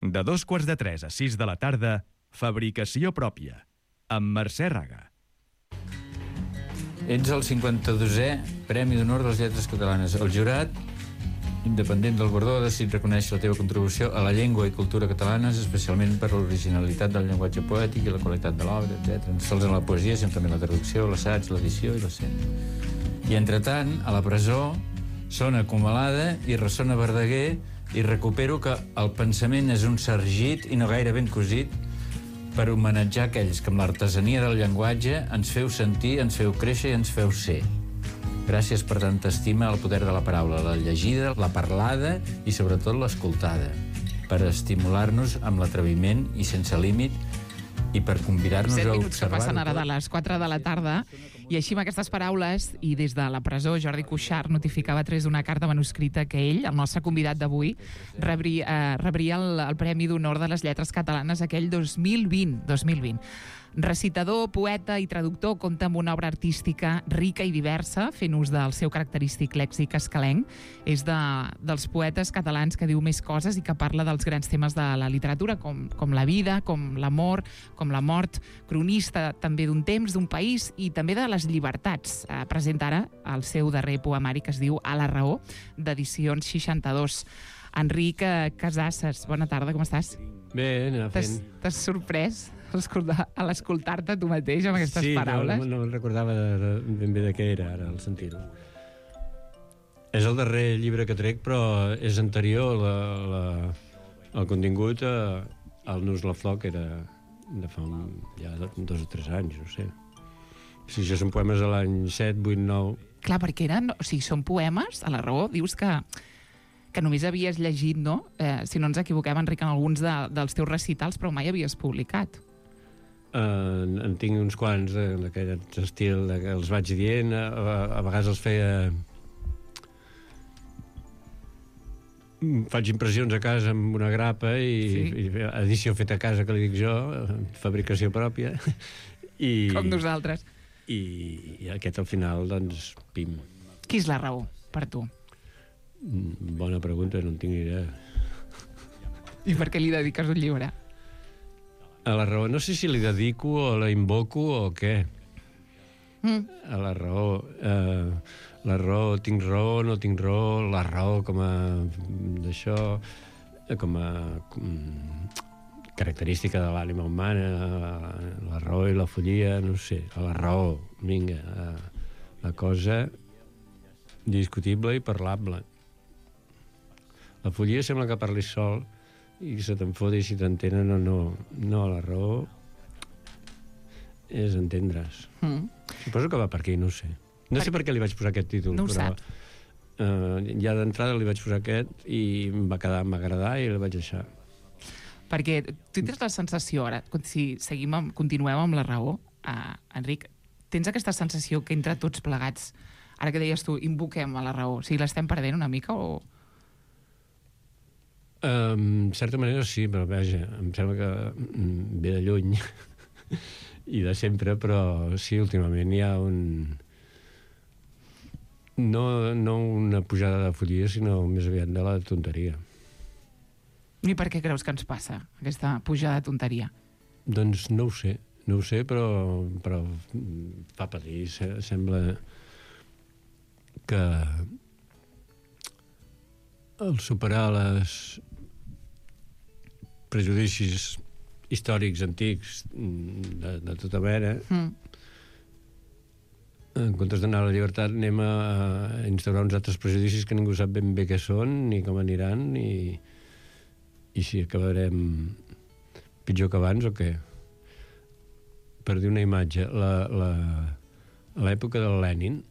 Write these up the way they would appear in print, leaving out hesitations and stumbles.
De 2:45 a 6 de la tarda, Fabricació pròpia, amb Mercè Raga. Ets el 52è Premi d'Honor de les Lletres Catalanes. El jurat, independent del guardó, ha decidit reconèixer la teva contribució a la llengua i cultura catalanes, especialment per l'originalitat del llenguatge poètic i la qualitat de l'obra, etc. No sols en la poesia, sinó també en la traducció, l'assaig, l'edició i l'escena. I, entretant, a la presó, sona Comalada i ressona Verdaguer, i recupero que el pensament és un sargit i no gaire ben cosit, per homenatjar aquells que amb l'artesania del llenguatge ens feu sentir, ens feu créixer i ens feu ser. Gràcies per tanta estima al poder de la paraula, la llegida, la parlada i sobretot l'escoltada, per estimular-nos amb l'atreviment i sense límit i per convidar-nos a observar-ho. 7 minuts que passen ara de les 4 de la tarda, i així amb aquestes paraules, i des de la presó, Jordi Cuixart notificava a través d'una carta manuscrita que ell, el nostre convidat d'avui, rebria el Premi d'Honor de les Lletres Catalanes aquell 2020. Recitador, poeta i traductor, compta amb una obra artística rica i diversa, fent ús del seu característic lèxic escalenc. És dels poetes catalans que diu més coses i que parla dels grans temes de la literatura, com la vida, com l'amor, com la mort, cronista també d'un temps, d'un país i també de les llibertats. Presenta ara el seu darrer poemari que es diu A la raó, d'Edicions 62. Enric Casasses, bona tarda, com estàs? Bé, anem fent. T'has sorprès a l'escoltar-te tu mateix amb aquestes paraules? Sí, no recordava ben bé de què era ara, al sentir-ho. És el darrer llibre que trec, però és anterior el contingut al Nus la Flor, que era de fa ja 2 o 3 anys, no sé. Si això són poemes de l'any 7, 8, 9... Clar, perquè són poemes, a la raó, dius que només havies llegit, no? Si no ens equivoquem, Enric, en alguns dels teus recitals, però mai havies publicat. En tinc uns quants d'aquell estil que els vaig dient, a vegades els feia... Faig impressions a casa amb una grapa i edició feta a casa, que li dic jo, fabricació pròpia. Com nosaltres. I aquest al final, doncs, pim. Qui és la raó, per tu? Bona pregunta, no en tinc idea. I per què li dediques un llibre? A la raó, no sé si li dedico o la invoco o què. A la raó. La raó, tinc raó, no tinc raó, la raó com a... d'això, com a característica de l'ànima humana, la raó i la follia, no sé, a la raó, vinga, la cosa discutible i parlable. La follia sembla que parlis sol i se te'n fot i si t'entenen o no. No, la raó és entendre's. Suposo que va per aquí, no sé. No sé per què li vaig posar aquest títol. No ho sap. Ja d'entrada li vaig posar aquest i em va agradar i el vaig deixar. Perquè tu tens la sensació, ara, si continuem amb la raó, Enric, tens aquesta sensació que entre tots plegats, ara que deies tu, invoquem a la raó, o sigui, l'estem perdent una mica o... En certa manera sí, però vaja, em sembla que ve de lluny i de sempre, però sí, últimament hi ha no una pujada de follia, sinó més aviat de la tonteria. I per què creus que ens passa aquesta pujada de tonteria? Doncs no ho sé, però fa patir. Sembla que al superar els prejudicis històrics antics de tota mena, en comptes d'anar a la llibertat anem a instaurar uns altres prejudicis que ningú sap ben bé què són ni com aniran i si acabarem pitjor que abans o què. Per dir una imatge, a l'època del Lenin,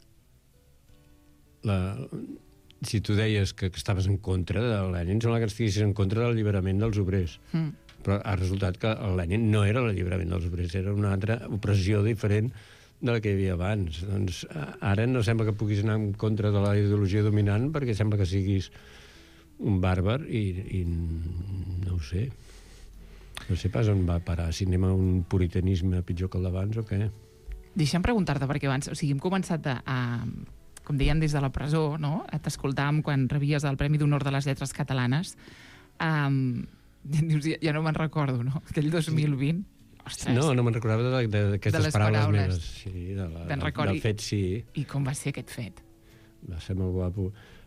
si tu deies que estaves en contra de Lenin, sembla que estiguessis en contra del alliberament dels obrers. Però ha resultat que el Lenin no era l'alliberament dels obrers, era una altra opressió diferent de la que hi havia abans. Doncs ara no sembla que puguis anar en contra de la ideologia dominant perquè sembla que siguis un bàrbar i no ho sé. No sé pas on va parar, si anem a un puritanisme pitjor que el d'abans o què. Deixa'm preguntar-te, perquè abans, hem començat com deien, des de la presó, no? T'escoltàvem quan rebies el Premi d'Honor de les Lletres Catalanes. Dius, ja no me'n recordo, no? Aquell 2020. Ostres. No me'n recordava d'aquestes paraules meves. Sí, Te'n recordi? del fet, sí. I com va ser aquest fet? Va ser molt guapo.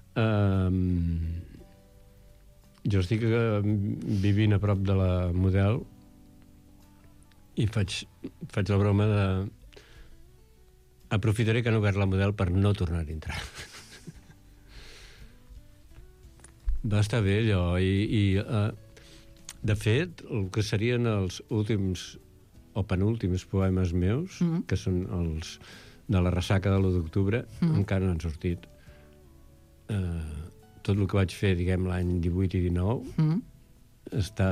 Jo estic vivint a prop de la Model i faig la broma de... Aprofitaré que han obert la Model per no tornar a entrar. Va estar bé, allò, i de fet, el que serien els últims o penúltims poemes meus, que són els de la ressaca de l'1 d'octubre, encara no han sortit. Tot el que vaig fer, diguem, l'any 18 i 19, està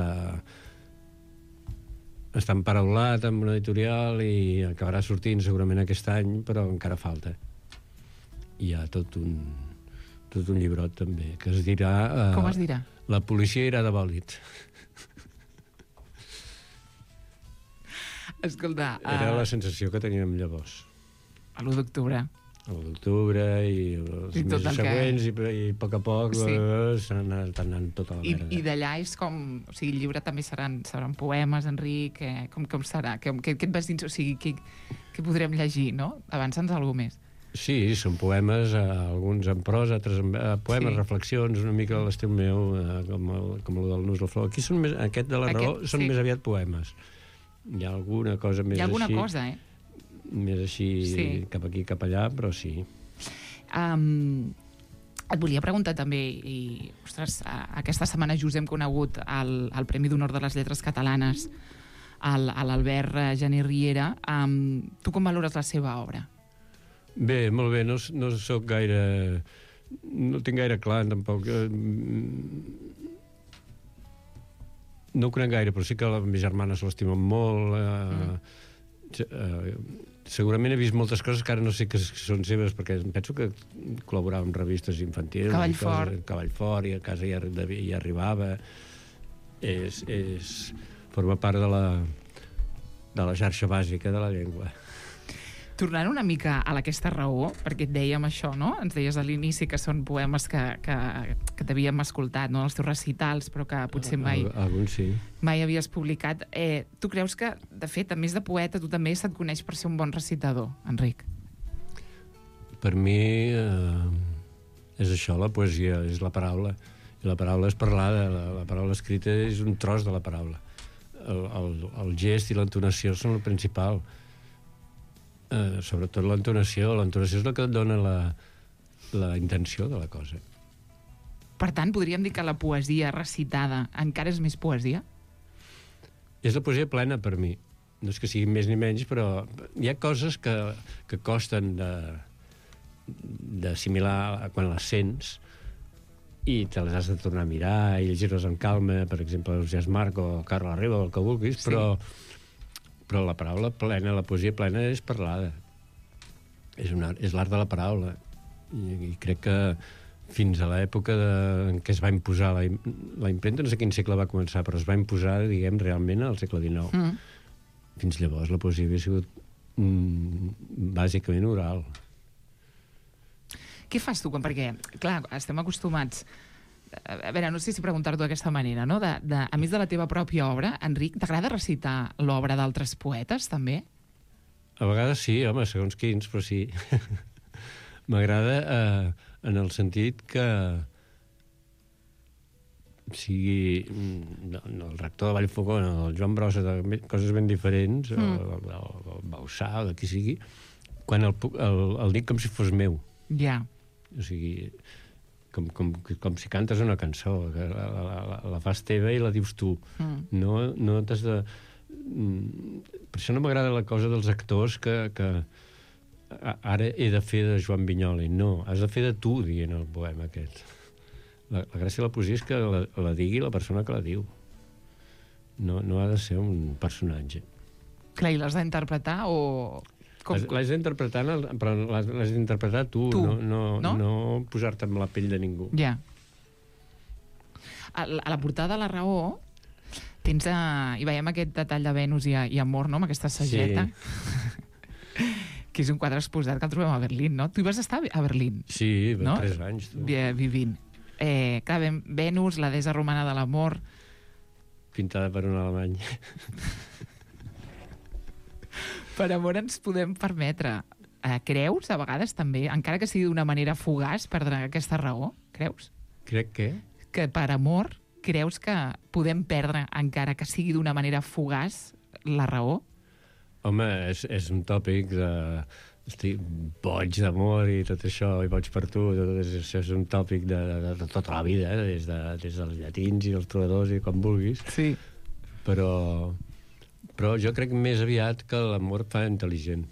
emparaulat amb una editorial i acabarà sortint segurament aquest any, però encara falta. Hi ha tot un llibrot, també, que es dirà... Com es dirà? La policia irà de bòlit. Escolta... Era la sensació que teníem llavors. A l'1 d'octubre. A l'1 d'octubre i els mesos següents i a poc a poc s'han anat tota la merda. I d'allà és com... O sigui, el llibre també seran poemes, Enric, com serà? Què et vas dir? O sigui, què podrem llegir, no? Avança'ns alguna més. Sí, són poemes, alguns en prosa, altres en poemes, reflexions, una mica a l'estil meu, com el del Nus la Flor. Aquí aquest de la Raó són més aviat poemes. Hi ha alguna cosa més així. Hi ha alguna cosa, Més així, cap aquí, cap allà, però sí. Et volia preguntar també, i, ostres, aquesta setmana just hem conegut el Premi d'Honor de les Lletres Catalanes a l'Albert Gené Riera. Tu com valores la seva obra? Bé, molt bé, no soc gaire... No tinc gaire clar, tampoc. No ho conec gaire, però sí que la meva germana se l'estima molt. Segurament he vist moltes coses que ara no sé que són seves, perquè penso que col·laborava en revistes infantils. Cavall Fort, i a casa hi arribava. Forma part de la xarxa bàsica de la llengua. Tornant una mica a aquesta raó, perquè et dèiem això, no? Ens deies a l'inici que són poemes que t'havíem escoltat, no? Els teus recitals, però que potser mai... Alguns sí. Mai havies publicat. Tu creus que, de fet, a més de poeta, tu també se't coneix per ser un bon recitador, Enric? Per mi és això, la poesia, és la paraula. I la paraula és parlada, la paraula escrita és un tros de la paraula. El gest i l'entonació són el principal. Sobretot l'entonació és la que et dona la intenció de la cosa. Per tant, podríem dir que la poesia recitada encara és més poesia? És la poesia plena per mi. No és que sigui més ni menys, però hi ha coses que costen d'assimilar quan les sents i te les has de tornar a mirar i llegir-les amb calma, per exemple, Josep Marc o Carles Riba o el que vulguis, sí. Però la paraula plena, la poesia plena és parlada. És l'art de la paraula. I crec que fins a l'època en què es va imposar la impremta, no sé quin segle va començar, però es va imposar, diguem, realment al segle XIX. Fins llavors la poesia havia sigut bàsicament oral. Què fas tu? Perquè, clar, estem acostumats... A veure, no sé si preguntar-t'ho d'aquesta manera, no? A més de la teva pròpia obra, Enric, t'agrada recitar l'obra d'altres poetes, també? A vegades sí, home, segons quins, però sí. M'agrada en el sentit que sigui el rector de Vallfogona, el Joan Brossa, coses ben diferents, el Bausà, o de qui sigui, quan el dic com si fos meu. Ja. O sigui... Com si cantes una cançó, que la fas teva i la dius tu. No t'has de... Per això no m'agrada la cosa dels actors que ara he de fer de Joan Vinyoli. No, has de fer de tu dient el poema aquest. La gràcia de la poesia és que la digui la persona que la diu. No ha de ser un personatge. Clar, i l'has d'interpretar o... L'has d'interpretar, però l'has d'interpretar tu. No posar-te en la pell de ningú. Ja. A la portada de La Raó tens... hi veiem aquest detall de Venus i Amor, no?, amb aquesta sageta. Sí. Que és un quadre exposat que el trobem a Berlín, no? Tu hi vas estar a Berlín? Sí, no? 3 anys. Tu. Vivint. Clar, Venus, la deessa romana de l'amor... pintada per un alemany. Per amor ens podem permetre. Creus, a vegades també, encara que sigui d'una manera fugaç, perdre aquesta raó? Creus? Crec que... Que per amor creus que podem perdre, encara que sigui d'una manera fugaç, la raó? Home, és un tòpic de... Estic boig d'amor i tot això, i boig per tu, això és un tòpic de tota la vida, des dels llatins i els trobadors i com vulguis. Sí. Però jo crec més aviat que l'amor fa intel·ligent.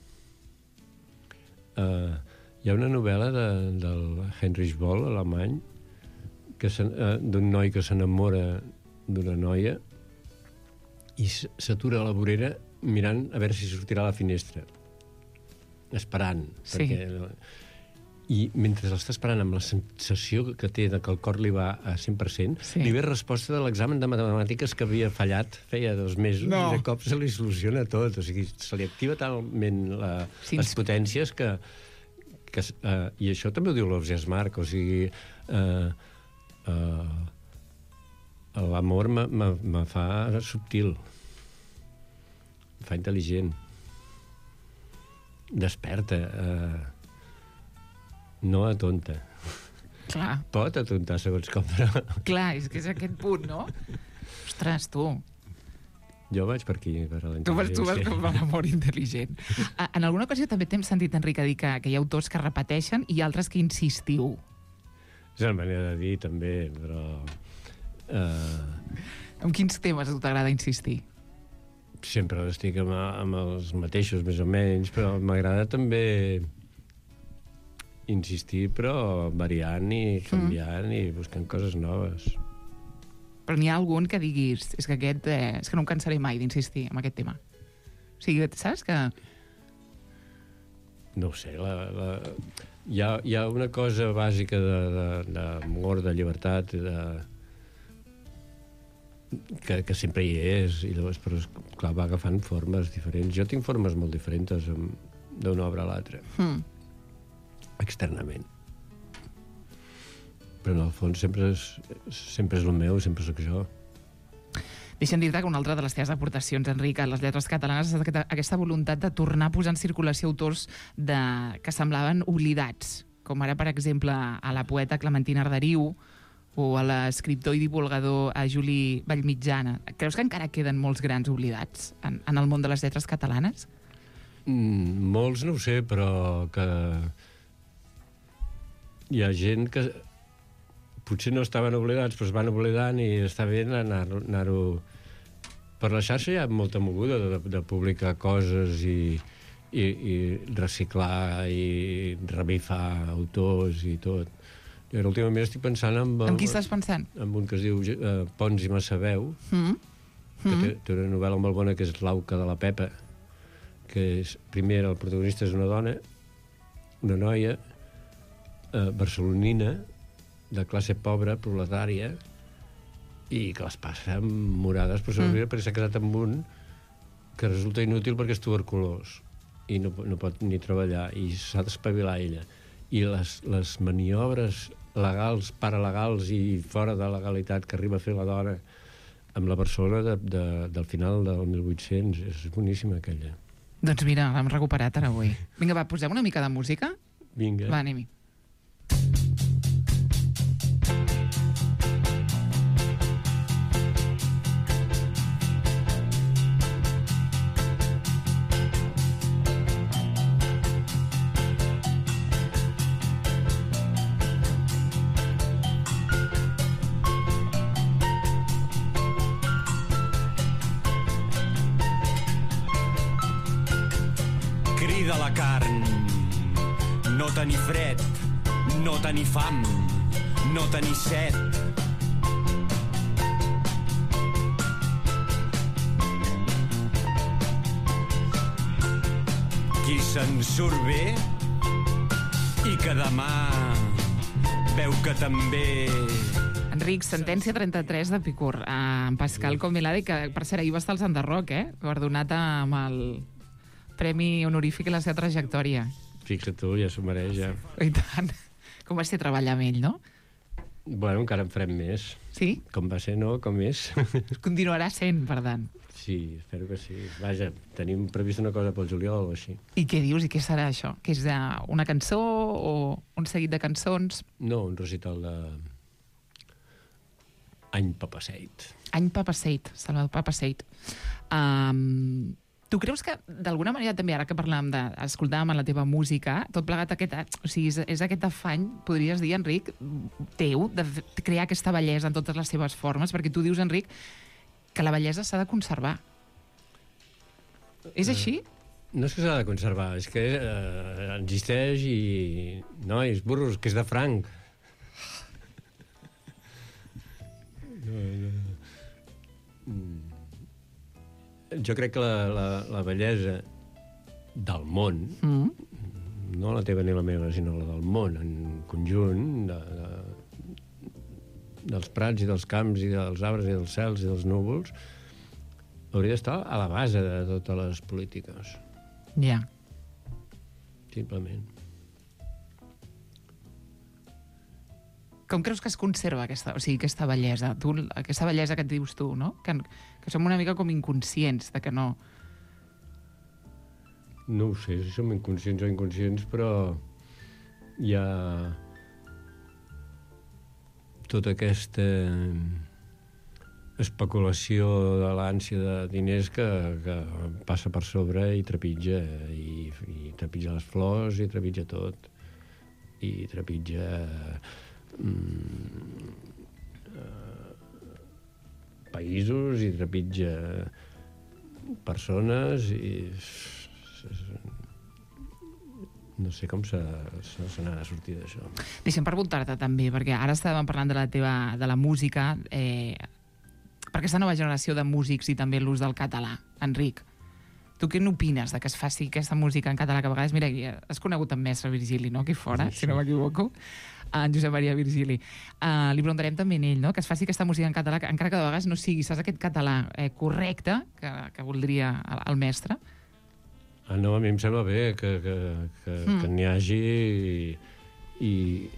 Hi ha una novel·la del Heinrich Böll, alemany, d'un noi que s'enamora d'una noia i s'atura a la vorera mirant a veure si sortirà a la finestra, esperant. Sí. I mentre l'està esperant, amb la sensació que té de que el cor li va a 100%, Sí. li ve resposta de l'examen de matemàtiques que havia fallat feia 2 mesos, No. i de cop se li soluciona tot. O sigui, se li activa talment Sí, les potències que i això també ho diu l'Obsias Marc, o sigui, l'amor me fa subtil, me fa intel·ligent, desperta, no atonta. Clar, Pot atontar segons com, però clar, és que és aquest punt, no? Ostres, tu jo vaig per aquí, per la vas intel·ligència. com l'amor intel·ligent. En alguna ocasió també t'hem sentit, Enric, a dir que hi ha autors que repeteixen i altres que insistiu. És una manera de dir, també, però... En quins temes a tu t'agrada insistir? sempre estic amb els mateixos, més o menys, però m'agrada també insistir, però variant i canviant i buscant coses noves. Però n'hi ha algun que diguis és que aquest, és que no em cansaré mai d'insistir en aquest tema. O sigui, saps que... No ho sé, hi ha una cosa bàsica d'amor, de llibertat, que sempre hi és, i llavors, però clar, va agafant formes diferents. Jo tinc formes molt diferents d'una obra a l'altra, externament. Però en el fons sempre és el meu, sempre sóc jo. Deixa'm dir-te que una altra de les teves aportacions, Enric, a les lletres catalanes és aquesta voluntat de tornar a posar en circulació autors que semblaven oblidats, com ara, per exemple, a la poeta Clementina Arderiu o a l'escriptor i divulgador Juli Vallmitjana. Creus que encara queden molts grans oblidats en el món de les lletres catalanes? Molts no ho sé, però que hi ha gent que potser no estaven oblidats, però es van oblidant i està bé anar-ho... Per la xarxa hi ha molta moguda de publicar coses i reciclar i revifar autors i tot. I ara últimament estic pensant En qui estàs pensant? en un que es diu Pons i Massaveu, que té una novel·la molt bona que és L'auca de la Pepa, que és, primer, el protagonista és una dona, una noia barcelonina, de classe pobra, proletària, i que les passa morades, però sobretot perquè s'ha casat amb un que resulta inútil perquè és tuberculós i no pot ni treballar i s'ha d'espavilar ella. I les maniobres legals, paralegals i fora de legalitat que arriba a fer la dona amb la Barcelona del final del 1800, és boníssima aquella. Doncs mira, l'hem recuperat ara avui. Vinga, va, posem una mica de música? Vinga. Va, anem-hi. Crida la carn, no tenir fred, no tenir fam, no tenir set. Qui se'n surt bé i que demà veu que també... Enric, sentència 33 de Picur. En Pascal Comelade, que per cert ahir va estar al Sant Roc, guardonat amb el premi honorífic i la seva trajectòria. Fixa't tu, ja s'ho mereix, ja. I tant. Com va ser treballar amb ell, no? Bueno, encara en farem més. Sí? Com va ser, no? Com és. Continuarà sent, per tant. Sí, espero que sí. Vaja, tenim previst una cosa pel juliol o així. I què dius? I què serà això? Que és una cançó o un seguit de cançons? No, un recital de... Any Papaseit. Any Papaseit, Salvador Papaseit. Tu creus que, d'alguna manera, també, ara que escoltàvem la teva música, tot plegat o sigui, és aquest afany, podries dir, Enric, teu, de crear aquesta bellesa en totes les seves formes, perquè tu dius, Enric, que la bellesa s'ha de conservar. És així? No és que s'ha de conservar, és que existeix i... Nois, burros, que és de franc. Jo crec que la bellesa del món, no la teva ni la meva, sinó la del món, en conjunt, dels prats i dels camps i dels arbres i dels cels i dels núvols, hauria d'estar a la base de totes les polítiques. Ja. Simplement. Com creus que es conserva aquesta bellesa? Aquesta bellesa que et dius tu, no? Que som una mica com inconscients de que no... No ho sé, si som inconscients o inconscients, però hi ha tota aquesta especulació de l'ànsia de diners que passa per sobre i trepitja, i trepitja les flors, i trepitja tot, i trepitja països, i trepitja persones, i no sé com se n'ha de sortir d'això. Deixa'm preguntar-te també, perquè ara estàvem parlant de la música, per aquesta nova generació de músics i també l'ús del català. Enric, tu què n'opines de que es faci aquesta música en català, que a vegades, mira, has conegut en mestre Virgili, no?, aquí fora, sí. Si no m'equivoco, en Josep Maria Virgili. Li preguntarem també a ell, no?, que es faci aquesta música en català, encara que de vegades no sigui, saps, aquest català correcte que voldria el mestre. No, a mi em sembla bé que n'hi hagi i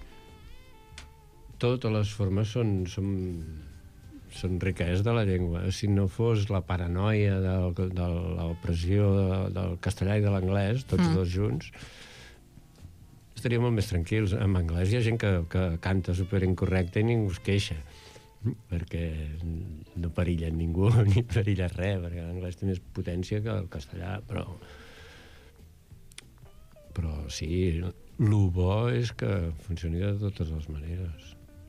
totes les formes són riquesa de la llengua. Si no fos la paranoia de l'opressió del castellà i de l'anglès, tots dos junts, estaríem molt més tranquils. En anglès hi ha gent que canta superincorrecte i ningú es queixa, perquè no perilla ningú ni perilla res, perquè l'anglès té més potència que el castellà, però sí, el bo és que funcioni de totes les maneres.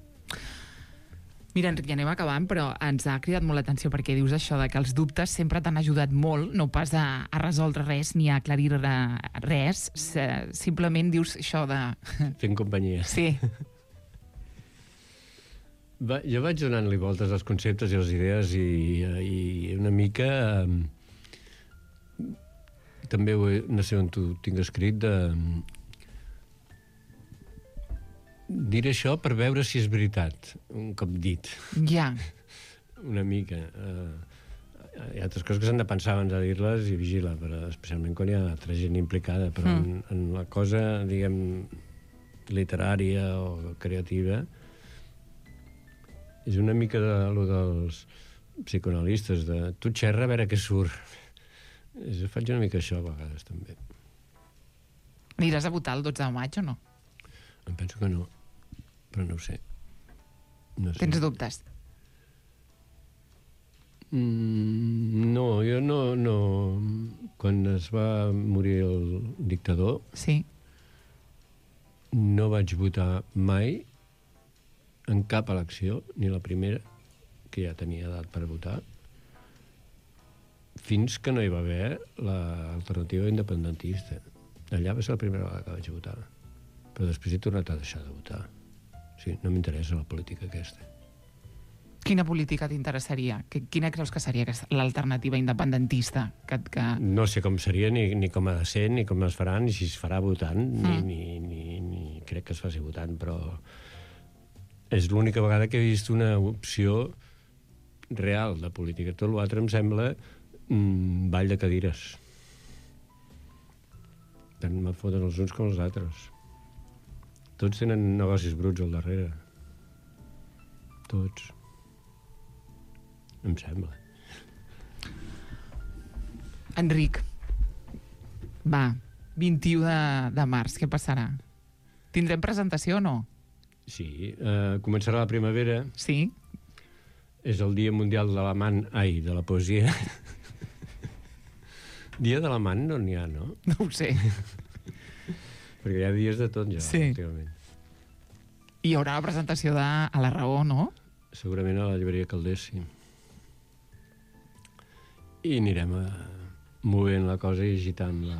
Mira, Enric, ja anem acabant, però ens ha cridat molt l'atenció perquè dius això de que els dubtes sempre t'han ajudat molt, no pas a resoldre res ni a aclarir res, simplement dius això de... Fent companyia. Sí. Jo vaig donant-li voltes als conceptes i les idees i una mica... també no sé on t'ho tinc escrit, diré això per veure si és veritat, un cop dit. Ja. Una mica. Hi ha altres coses que s'han de pensar abans de dir-les i vigilar, però especialment quan hi ha altra gent implicada, però en la cosa, diguem, literària o creativa, és una mica lo dels psicoanalistes, de tu xerra a veure què surt. Jo faig una mica això a vegades, també. Aniràs a votar el 12 de maig o no? Em penso que no, però no ho sé. No sé. Tens dubtes? No, jo no. Quan es va morir el dictador, sí, no vaig votar mai en cap elecció, ni la primera, que ja tenia edat per votar, fins que no hi va haver l'alternativa independentista. Allà va ser la primera vegada que vaig votar. Però després he tornat a deixar de votar. Sí, no m'interessa la política aquesta. Quina política t'interessaria? Quina creus que seria l'alternativa independentista? No sé com seria, ni com ha de ser, ni com es farà, ni si es farà votant, ni crec que es faci votant, però és l'única vegada que he vist una opció real de política. Tot l'altre em sembla ball de cadires. Tant me foten els uns com els altres. Tots tenen negocis bruts al darrere. tots. Em sembla. Enric, va, 21 de març, què passarà? Tindrem presentació o no? Sí, començarà la primavera. Sí? És el Dia Mundial de l'Amant... Ai, de la poesia. Dia de l'Amant no n'hi ha, no? No ho sé. Perquè hi ha dies de tot, ja, Sí. últimament. I hi haurà la presentació de A la Raó, no? Segurament a la llibreria Calders, sí. I anirem movent la cosa i agitant-la.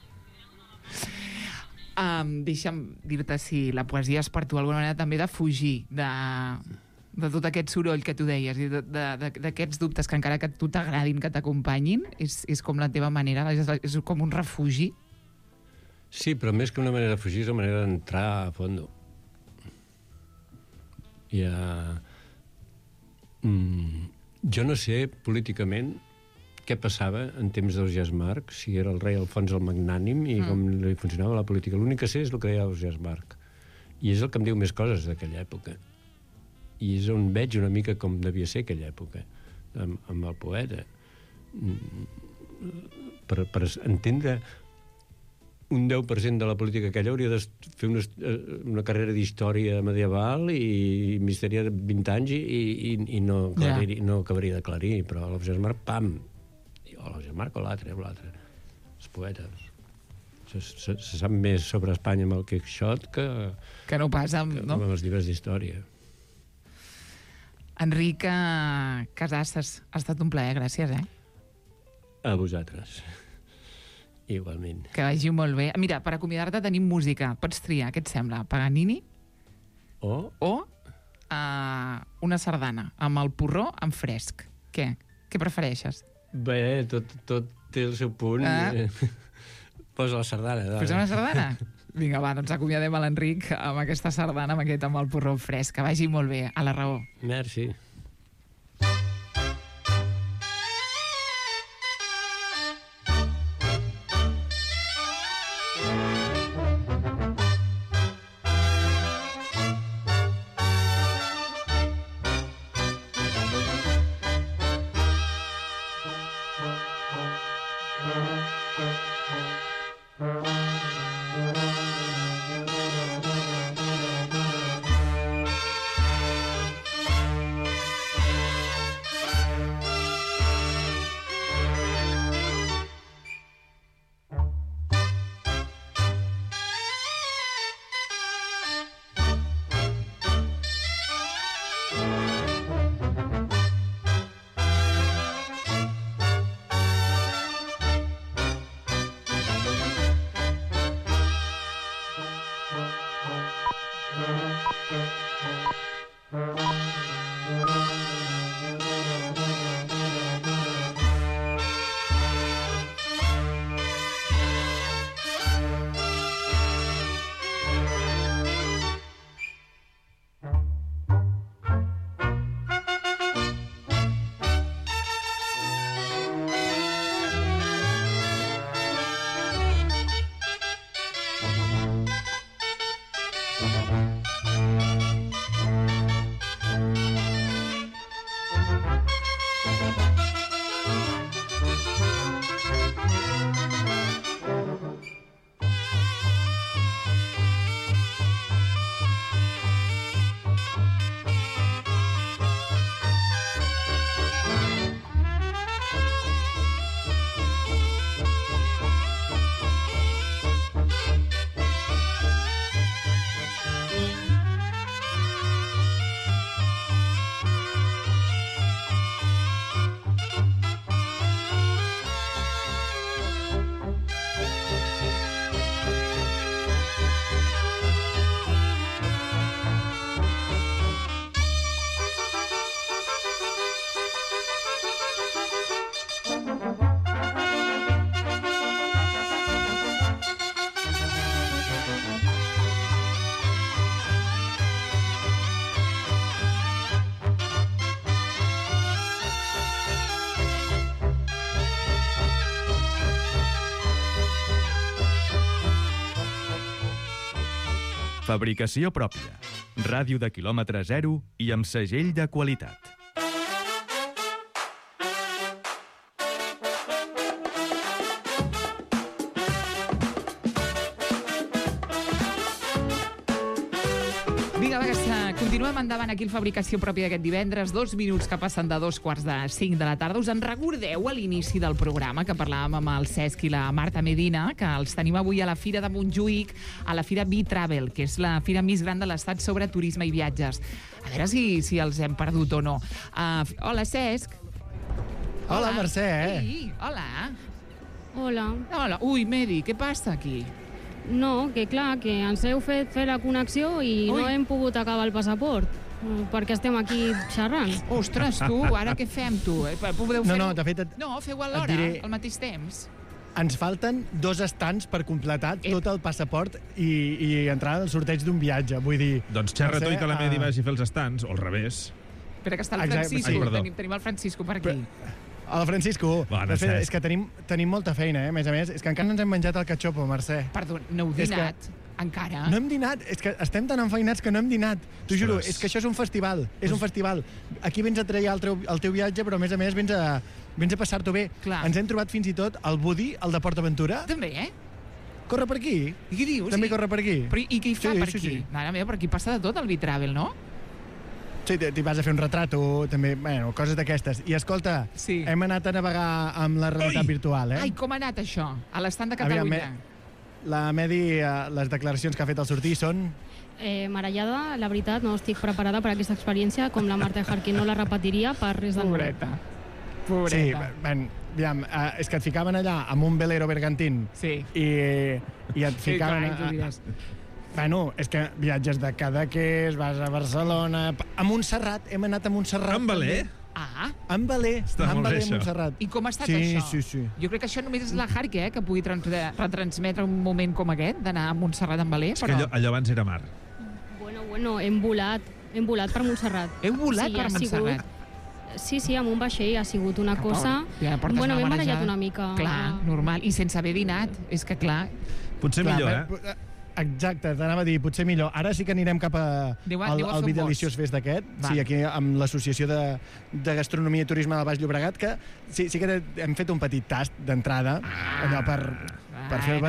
Deixa'm dir-te si la poesia és per tu alguna manera també de fugir de tot aquest soroll que tu deies i d'aquests dubtes que encara que a tu t'agradin, que t'acompanyin, és com la teva manera, és com un refugi. Sí, però més que una manera de fugir és una manera d'entrar a fondo. Jo no sé, políticament, què passava en temps d'Ausiàs Marc, si era el rei Alfons el Magnànim i com li funcionava la política. L'únic que sé és el que deia Ausiàs Marc. I és el que em diu més coses d'aquella època. I és on veig una mica com devia ser aquella època, amb el poeta. Per entendre un 10% de la política aquella hauria de fer una carrera d'història medieval i misteri de 20 anys i no acabaria d'aclarir, però l'Ausiàs Marc, pam! O l'Ausiàs Marc o l'altre, els poetes. Se sap més sobre Espanya amb el Quixot que no pas amb els llibres d'història. Enric Casasses, ha estat un plaer, gràcies, A vosaltres. Igualment. Que vagi molt bé. Mira, per acomiadar-te tenim música. Pots triar, què et sembla? Paganini? O una sardana, amb el porró en fresc. Què prefereixes? Bé, tot té el seu punt. Posa la sardana. Posa una sardana? Vinga, va, doncs acomiadem a l'Enric amb aquesta sardana, amb el porró fresc. Que vagi molt bé. A la Raó. Merci. Fabricació pròpia. Ràdio de quilòmetre zero i amb segell de qualitat. Vinga, continuem endavant aquí el Fabricació Pròpia d'aquest divendres, 2 minuts que passen de 2:45 de la tarda. Us en recordeu a l'inici del programa que parlàvem amb el Cesc i la Marta Medina, que els tenim avui a la Fira de Montjuïc, a la Fira B-Travel, que és la fira més gran de l'Estat sobre turisme i viatges. A veure si els hem perdut o no. Hola, Cesc. Hola, Mercè. Ei, hola. Hola. Hola. Ui, Medi, què passa aquí? No, que clar, que ens heu fet fer la connexió i no hem pogut acabar el passaport, perquè estem aquí xerrant. Ostres, tu, ara què fem, tu? Podeu fer-ho? No, de fet... No, feu alhora, al mateix temps. Ens falten 2 estants per completar tot el passaport i entrar al sorteig d'un viatge, vull dir... Doncs xerra tu i que la Medi vagi a fer els estants, o al revés. Espera, que està el Francisco. Tenim el Francisco per aquí. El Francisco, és que tenim molta feina, a més a més. És que encara no ens hem menjat el cachopo, Mercè. Perdó, no heu dinat, encara? No hem dinat, és que estem tan enfeinats que no hem dinat. T'ho juro, és que això és un festival, és un festival. Aquí vens a treure el teu viatge, però a més vens a passar-t'ho bé. Ens hem trobat fins i tot el Budi, el de PortAventura. També, Corre per aquí. I què dius? També corre per aquí. I què hi fa per aquí? Mare meva, per aquí passa de tot el B-Travel, no? Sí, t'hi vas a fer un retrat o també, bueno, coses d'aquestes. I escolta, hem anat a navegar amb la realitat virtual, Ai, com ha anat això? A l'estand de Catalunya? La Medi, les declaracions que ha fet al sortir són... Marellada, la veritat, no estic preparada per aquesta experiència, com la Marta Harkin no la repetiria per res del món. Pobreta. Sí, aviam, és que et ficaven allà amb un velero bergantín i et ficaven... Bueno, és que viatges de Cadaqués, vas a Barcelona... A Montserrat, hem anat a Montserrat. Amb Valé? Amb Valé, Montserrat. I com ha estat això? Sí. Jo crec que això només és la Harkin, que pugui retransmetre un moment com aquest, d'anar a Montserrat amb Valé. És que allò abans era mar. Bueno, hem volat per Montserrat. Heu volat per Montserrat? Sí, amb un vaixell ha sigut una cosa... Bueno, hem marejat una mica. Clar, normal. I sense haver dinat, és que clar... Potser millor, Exacte, t'anava a dir, potser millor. Ara sí que anirem cap al Videlicious Fest d'aquest, aquí amb l'Associació de Gastronomia i Turisme del Baix Llobregat, que sí que hem fet un petit tast d'entrada, allò per fer el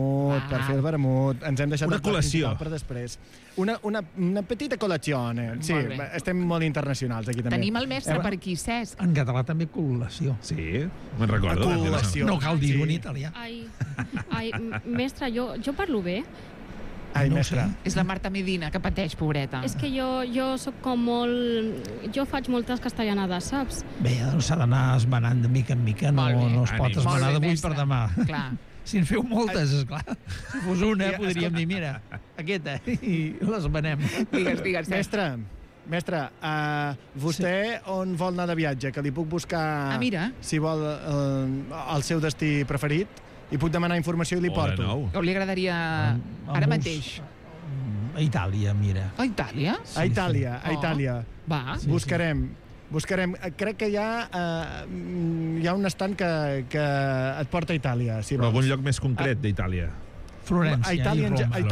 vermut, ens hem deixat una col·lació per després. Una petita col·lació, sí, estem molt internacionals aquí també. Tenim el mestre per aquí, Cesc. En català també col·lació. Sí, me'n recordo. No cal dir-ho en italià. Ai, mestre, jo parlo bé? Ai, mestre. És la Marta Medina, que pateix, pobreta. És que jo soc com molt... Jo faig moltes castellanades, saps? Bé, doncs s'ha d'anar esmenant de mica en mica, no es pot esmenar d'avui per demà. Clar. Si en feu moltes, esclar. Si fos una, podríem dir, mira, aquesta, i l'esmenem. Digues. Mestre, vostè on vol anar de viatge? Que li puc buscar, si vol, el seu destí preferit? I puc demanar informació i li porto. O li agradaria ara mateix? A Itàlia, mira. A Itàlia? A Itàlia. Va. Buscarem. Crec que hi ha un estant que et porta a Itàlia. Però algun lloc més concret d'Itàlia? Florència i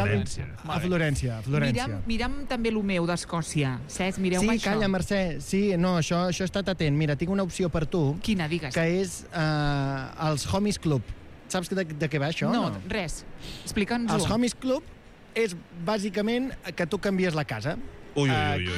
A Roma. Florència. Mira'm també el meu d'Escòcia. Cesc, mireu-me això. Sí, calla, Mercè. Sí, no, això estat atent. Mira, tinc una opció per tu. Quina, digues? Que és els Homies Club. Saps de què va això? No, res. Explica'ns-ho. Els Homies Club és bàsicament que tu canvies la casa. Ui.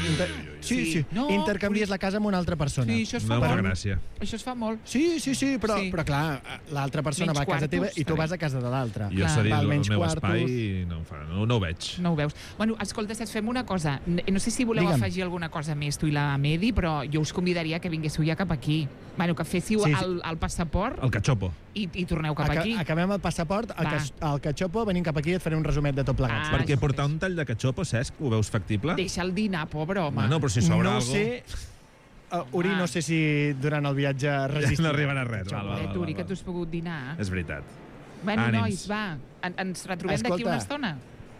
Sí. Intercanvies la casa amb una altra persona. Sí, això es fa molt. Gràcia. Això es fa molt. Sí, però clar, l'altra persona va a casa teva i tu vas a casa de l'altra. Jo seria el meu espai i no ho veig. No ho veus. Bueno, escolta, fem una cosa. No sé si voleu afegir alguna cosa més, tu i la Medi, però jo us convidaria que vinguéssiu ja cap aquí. Bueno, que féssiu el passaport... El cachopo. I torneu cap aquí. Acabem el passaport, el cachopo, venim cap aquí i et faré un resumet de tot plegat. Perquè portar un tall de cachopo, Cesc, ho veus factible? Deixa'l dinar, pobre home. Bueno, però si sobra alguna cosa... Uri, no sé si durant el viatge resistirà. No arribarà res. Uri, que tu has pogut dinar. És veritat. Bueno, nois, va, ens retrobem d'aquí una estona.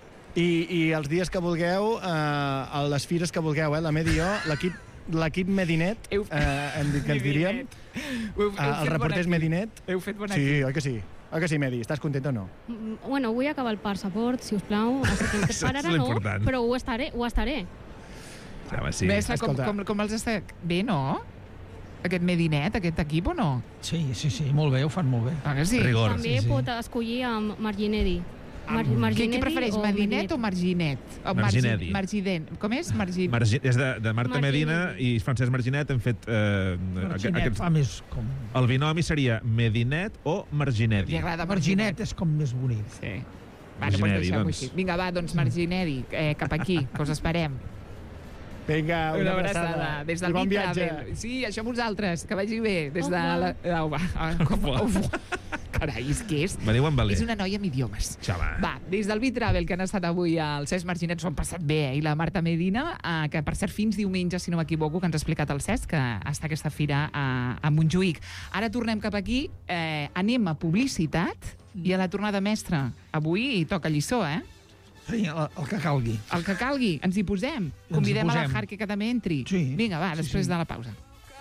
I els dies que vulgueu, a les fires que vulgueu, la Medi i jo, l'equip Medinet, hem dit que ens diríem, els reporters Medinet. Heu fet bon equip. Sí, oi que sí? O que sí, Medi? Estàs content o no? Bueno, vull acabar el passaport, si us plau. Per ara no, però ho estaré. Sí. Mestre, com els està? Bé, no? Aquest Medinet, aquest equip, o no? Sí, molt bé, ho fan molt bé. Ah, que sí? Rigor. També pot escollir amb Marginedi. Qui prefereix, Medinet o Marginet? Marginedi. Com és? És de Marta Medina i Francesc Marginet hem fet... Marginet fa més com... El binomi seria Medinet o Marginedi. Li agrada Marginet és com més bonic. Sí. Doncs deixem-ho així. Vinga, va, doncs Marginedi, cap aquí, que us esperem. Vinga, una abraçada. Des del bon viatge. Sí, això a vosaltres, que vagi bé. Des de Carai, és que és... Veniu amb valer. És una noia amb idiomes. Xaval. Va, des del Vitravel, que han estat avui al Cesc Marginet, s'ho han passat bé, i la Marta Medina, que per cert fins diumenge, si no m'equivoco, que ens ha explicat el Cesc, que està aquesta fira a Montjuïc. Ara tornem cap aquí, anem a publicitat i a la tornada mestra. Avui toca lliçó, Sí, el que calgui. El que calgui, ens hi posem. Convidem a la Jarque que també entri. Sí. Vinga, va, després de la pausa.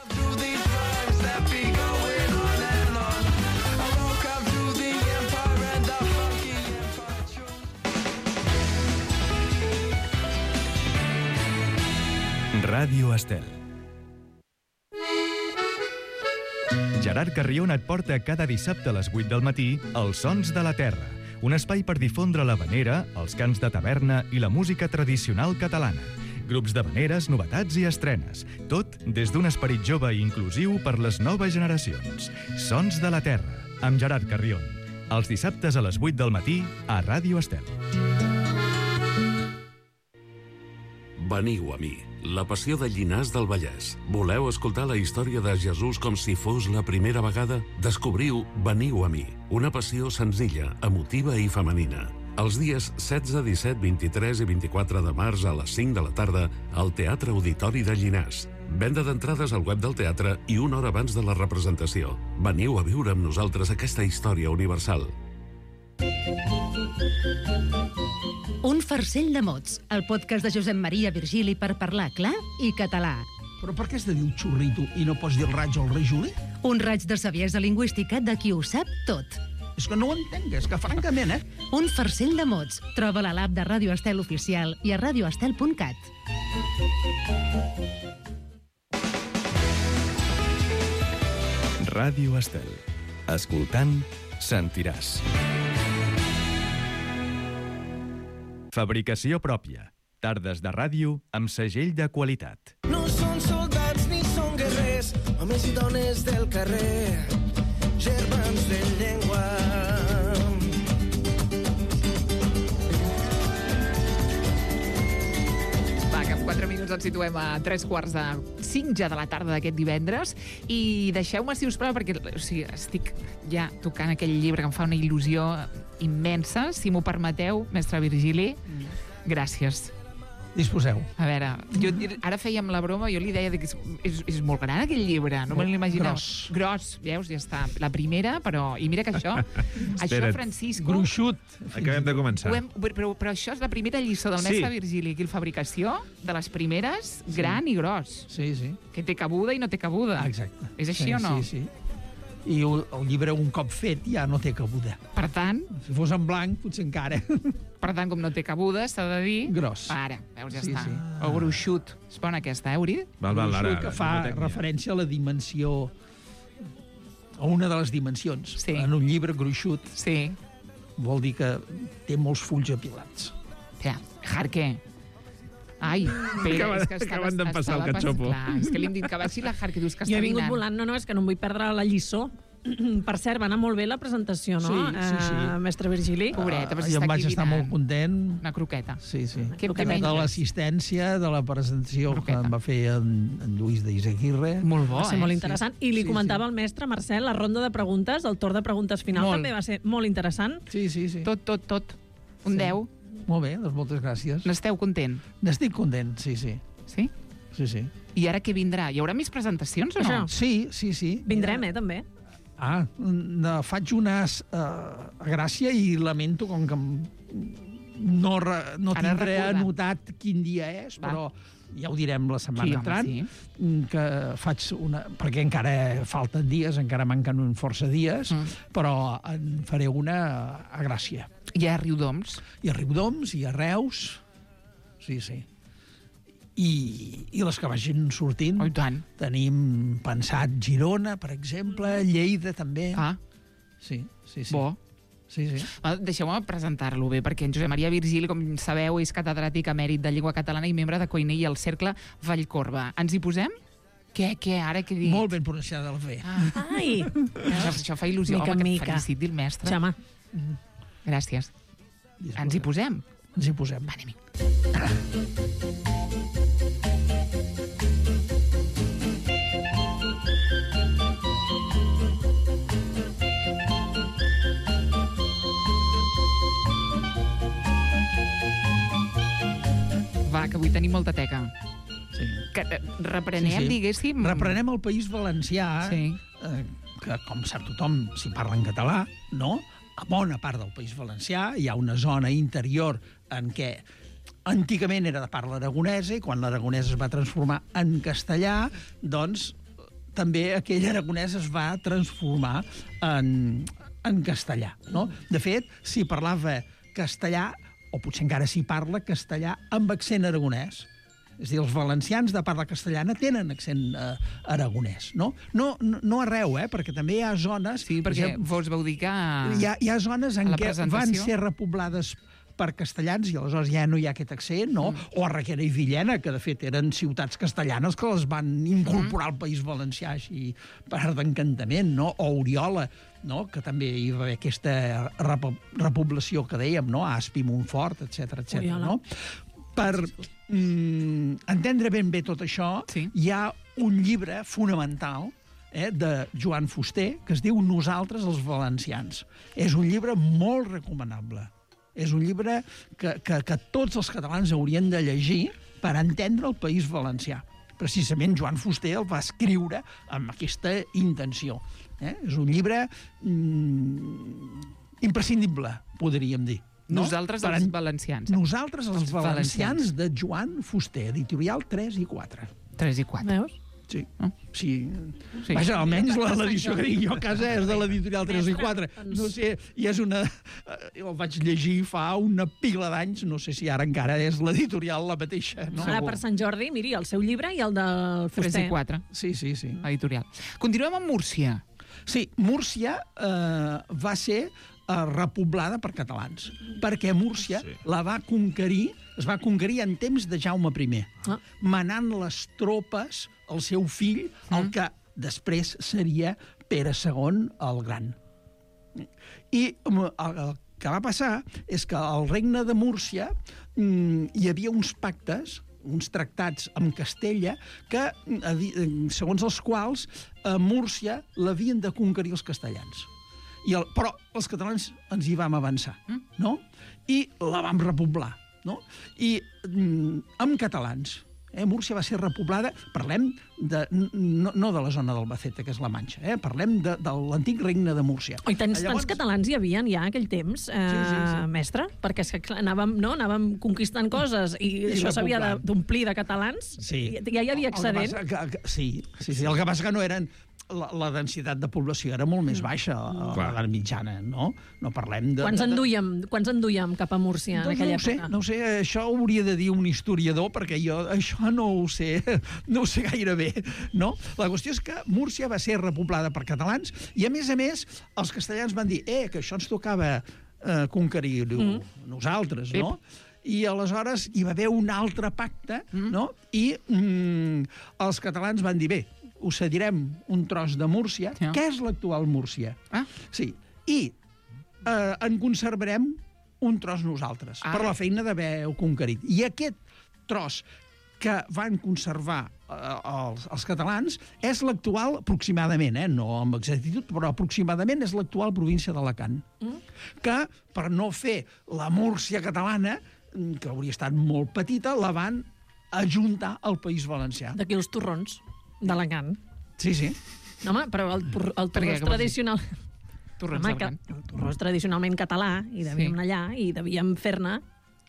Ràdio Estel. Gerard Carrion et porta cada dissabte a les 8 del matí Els Sons de la Terra, un espai per difondre l'havanera, els cants de taverna i la música tradicional catalana. Grups d'havaneres, novetats i estrenes. Tot des d'un esperit jove i inclusiu per les noves generacions. Sons de la Terra, amb Gerard Carrion. Els dissabtes a les 8 del matí a Ràdio Estel. Veniu a mi, la passió de Llinars del Vallès. Voleu escoltar la història de Jesús com si fos la primera vegada? Descobriu Veniu a mi, una passió senzilla, emotiva i femenina. Els dies 16, 17, 23 i 24 de març a les 5 de la tarda al Teatre Auditori de Llinars. Venda d'entrades al web del teatre i una hora abans de la representació. Veniu a viure amb nosaltres aquesta història universal. Un farcell de mots, el podcast de Josep Maria Virgili per parlar clar i català. Però per què has de dir un xurrito i no pots dir el raig o el rei Juli? Un raig de saviesa lingüística de qui ho sap tot. És que no ho entenc, és que francament, Un farcell de mots. Troba-la a l'app de Ràdio Estel Oficial i a radioestel.cat. Ràdio Estel. Escoltant, sentiràs. Fabricació pròpia. Tardes de ràdio amb segell de qualitat. No són soldats ni són guerrers, homes i dones del carrer, germans de llengua. Va, que en 4 minuts ens situem a 3:45 ja de la tarda d'aquest divendres i deixeu-me, si us plau, perquè estic ja tocant aquell llibre que em fa una il·lusió immensa. Si m'ho permeteu, mestre Virgili, gràcies. Disposeu. A veure, ara fèiem la broma, jo li deia que és molt gran aquell llibre, no me l'imagineu. Gros, veus, ja està. La primera, però... I mira que això, Francisco... Gruixut. Acabem de començar. Però això és la primera lliçó del mestre Virgili, aquí, la fabricació de les primeres, gran i gros. Sí. Que té cabuda i no té cabuda. Exacte. És així o no? Sí. I el llibre, un cop fet, ja no té cabuda. Per tant... Si fos en blanc, potser encara. Per tant, com no té cabuda, s'ha de dir... Gros. Ara, veus, ja està. O gruixut. És bona aquesta, Uri? Gruixut, que fa referència a la dimensió... a una de les dimensions. Sí. En un llibre gruixut. Sí. Vol dir que té molts fulls apilats. Ja, Jarque. Ai, Pere, és que acaben d'empassar el catxopo. És que li hem dit que baixi la Jarque, dius que està jo he vingut dinant. volant, no, és que no em vull perdre la lliçó. Per cert, va anar molt bé la presentació, no? Sí. Mestre Virgili. Pobreta, però si jo està em aquí vaig estar molt content. Una croqueta. Sí. Què De l'assistència, de la presentació que em va fer en Lluís d'Isaguirre. Molt bo, Va ser molt interessant. I li comentava al mestre Marcel, la ronda de preguntes, el torn de preguntes final també va ser molt interessant. Sí. Tot. Un 10. Molt bé, doncs moltes gràcies. N'esteu content? N'estic content, sí. Sí? Sí. I ara què vindrà? Hi haurà més presentacions o no? Sí. Vindrem, també. Faig unes a Gràcia i lamento com que no tindré anotat quin dia és, però ja ho direm la setmana entrant, que faig perquè encara falten dies, encara manquen força dies, però en faré una a Gràcia. I a Riudoms? I a Riudoms, i a Reus, sí. I les que vagin sortint. Oh, tant. Tenim pensat Girona, per exemple, Lleida també. Sí. Bo. Sí. Deixeu-me presentar-lo bé, perquè en Josep Maria Virgili, com sabeu, és catedràtic emèrit de llengua catalana i membre de Coiner i el Cercle Vallcorba. Ens hi posem? Què? Ara què he dit? Molt ben pronunciada el V. Ai! Això fa il·lusió, home, que et feliciti el mestre. Xama. Gràcies. Ens hi posem? Ens hi posem. Va, anem-hi. Va, que avui tenim molta teca. Sí. Que reprenem, diguéssim... Reprenem el País Valencià, que, com sap tothom, s'hi parla en català, no? A bona part del País Valencià hi ha una zona interior en què antigament era de parla aragonesa i quan l'aragonès es va transformar en castellà, doncs també aquell aragonès es va transformar en castellà, no? De fet, s'hi parlava castellà, o potser encara s'hi parla castellà amb accent aragonès. És a dir, els valencians de parla castellana tenen accent aragonès, no? No arreu, perquè també hi ha zones... Sí, perquè vos vau dir que... Hi ha zones en què van ser repoblades per castellans i aleshores ja no hi ha aquest accent, no? O a Requena i Villena, que de fet eren ciutats castellanes que les van incorporar al País Valencià així per art d'encantament, no? O Oriola, no? Que també hi va haver aquesta repoblació que dèiem, no? Aspi, Montfort, etc, no? Per entendre ben bé tot això, hi ha un llibre fonamental de Joan Fuster que es diu Nosaltres els valencians. És un llibre molt recomanable. És un llibre que tots els catalans haurien de llegir per entendre el País Valencià. Precisament Joan Fuster el va escriure amb aquesta intenció. És un llibre imprescindible, podríem dir. No? Nosaltres els valencians. Nosaltres els valencians de Joan Fuster, editorial 3 i 4. 3 i 4. Veus? Sí. Vaja, almenys l'edició que dic jo a casa és de l'editorial 3 i 4. No sé, i és una... El vaig llegir fa una pila d'anys, no sé si ara encara és l'editorial la mateixa. No? Ara per Sant Jordi, miri, el seu llibre i el del Fuster. 3 i 4. Sí. Editorial. Continuem amb Múrcia. Sí, Múrcia va ser repoblada per catalans, perquè Múrcia la va conquerir, es va conquerir en temps de Jaume I, manant les tropes al seu fill, el que després seria Pere II el Gran. I el que va passar és que al regne de Múrcia hi havia uns pactes, uns tractats amb Castella, que, segons els quals Múrcia l'havien de conquerir els castellans. Però els catalans ens hi vam avançar, no? I la vam repoblar, no? I amb catalans. Múrcia va ser repoblada, parlem no de la zona d'Albacete, que és la Manxa, parlem de l'antic regne de Múrcia. I tants catalans hi havien ja aquell temps, mestre? Perquè anàvem conquistant coses i això s'havia d'omplir de catalans. Ja hi havia excedent. Sí. El que passa que no eren... La densitat de població era molt més baixa a l'edat mitjana, no? No parlem de... Quants enduíem cap a Múrcia en aquella època? No ho sé, això ho hauria de dir un historiador, perquè jo això no ho sé gaire bé, no? La qüestió és que Múrcia va ser repoblada per catalans i, a més, els castellans van dir que això ens tocava conquerir-ho nosaltres, no? I aleshores hi va haver un altre pacte, no? I els catalans van dir, bé, us cedirem un tros de Múrcia, que és l'actual Múrcia. Sí. I en conservarem un tros nosaltres, per la feina d'haver-ho conquerit. I aquest tros que van conservar els catalans és l'actual, aproximadament, no amb exactitud, però aproximadament és l'actual província d'Alacant. Que, per no fer la Múrcia catalana, que hauria estat molt petita, la van ajuntar al País Valencià. D'aquí els torrons d'Alacant. Sí. No, home, però el torró és tradicional... El torró és tradicionalment català, i devíem anar allà, i devíem fer-ne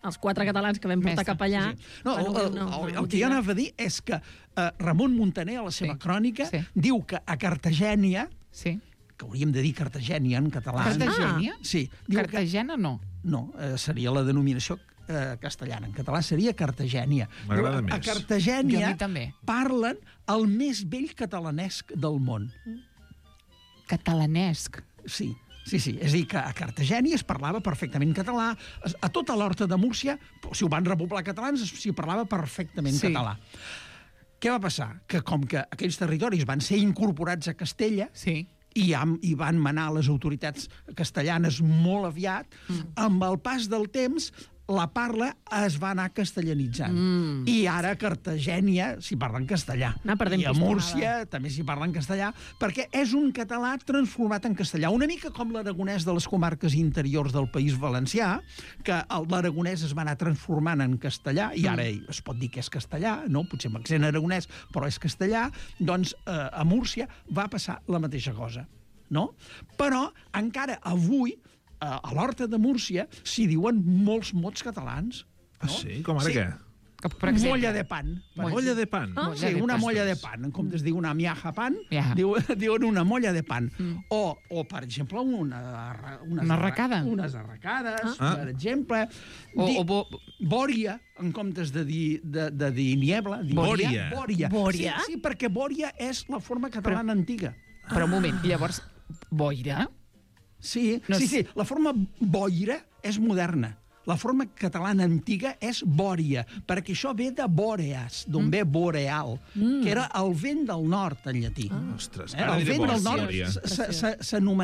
els 4 catalans que vam portar cap allà... No, el que jo anava a dir és que Ramon Muntaner, a la seva crònica, diu que a Cartagènia, que hauríem de dir Cartagènia en català... Cartagènia? Sí. Cartagena no. No, seria la denominació castellana. En català seria Cartagènia. M'agrada més. A Cartagènia també. parlen el més vell catalanesc del món. Catalanesc? Sí. És a dir, que a Cartagènia es parlava perfectament català. A tota l'Horta de Múrcia, si ho van repoblar catalans, s'hi parlava perfectament català. Què va passar? Que com que aquells territoris van ser incorporats a Castella... i van manar les autoritats castellanes molt aviat, amb el pas del temps la parla es va anar castellanitzant. I ara a Cartagènia s'hi parla en castellà. I a Múrcia també s'hi parla en castellà, perquè és un català transformat en castellà. Una mica com l'aragonès de les comarques interiors del País Valencià, que l'aragonès es va anar transformant en castellà, i ara es pot dir que és castellà, no? Potser amb accent aragonès, però és castellà. Doncs a Múrcia va passar la mateixa cosa, no? Però encara avui a l'Horta de Múrcia s'hi diuen molts mots catalans. Ah, sí? Com ara què? Molla de pan. Molla de pan? Sí, una molla de pan. En comptes de dir una miaja pan, diuen una molla de pan. O per exemple, unes arracada. Unes arracades, per exemple. Bòria, en comptes de dir niebla. Bòria. Sí, perquè bòria és la forma catalana antiga. Però un moment, llavors, boira? Sí, la forma boira és moderna. La forma catalana antiga és bòria, perquè això ve de bòreas, d'on ve boreal, que era el vent del nord, en llatí. Ostres, el vent del nord